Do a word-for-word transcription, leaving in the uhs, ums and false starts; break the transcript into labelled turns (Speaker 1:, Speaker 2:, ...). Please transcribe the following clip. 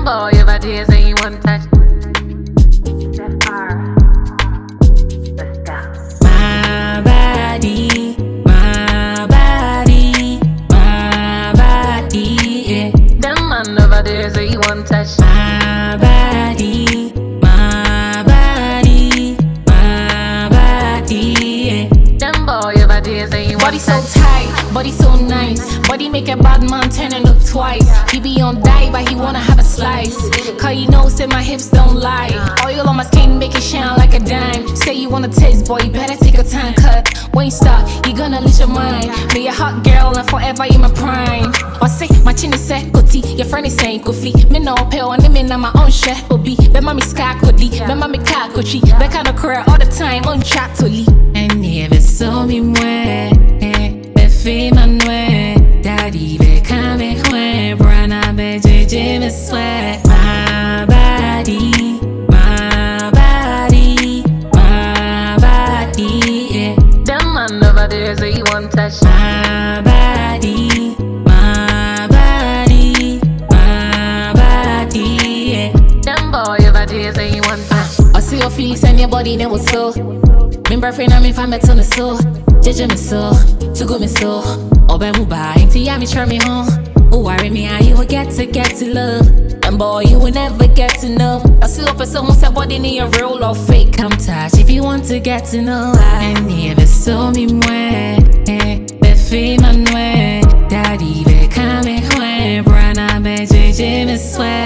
Speaker 1: boy, your body is a one touch.
Speaker 2: My body, my body, my body, yeah.
Speaker 1: Them man over there say you one touch.
Speaker 2: My body, my body, my body, yeah.
Speaker 1: Them boy, your body is a one
Speaker 2: Body so
Speaker 1: touch.
Speaker 2: tight, body so nice. Body make a bad man turn and look twice. He be on diet, but he wanna have a slice. Cause you know, say my hips don't lie. Oil on my skin, make it shine like a dime. Say you wanna taste, boy, you better take your time. Cut, when you stop, you gonna lose your mind. Be a hot girl and forever in my prime. Or say, my chin is set, koti. Your friend is saying, kofi. Me no pale, and me na my own chef, obi. Be mommy sky kodi, be mommy car kochi. Be kind of cry all the time, on chat to lee. And never saw me when, be fame and when. Daddy be coming when, brana be J J me sweat. My body, my body, my body, yeah.
Speaker 1: Them man over there say you one touch.
Speaker 2: My body, my body, my body, yeah.
Speaker 1: Them boy, your body say you one touch.
Speaker 2: I see your feelings and your body never so. Remember friend I mean if I met on the so. J J me so, to go me so. Obe muba, ain't ya me turn me home. Oh worry me how you will get to get to love. And boy you will never get to know. I see up for someone say body in your real or fake. Come touch if you want to get to know. I never saw me when, be fame and when. Daddy be coming when, brana be J J me sweat.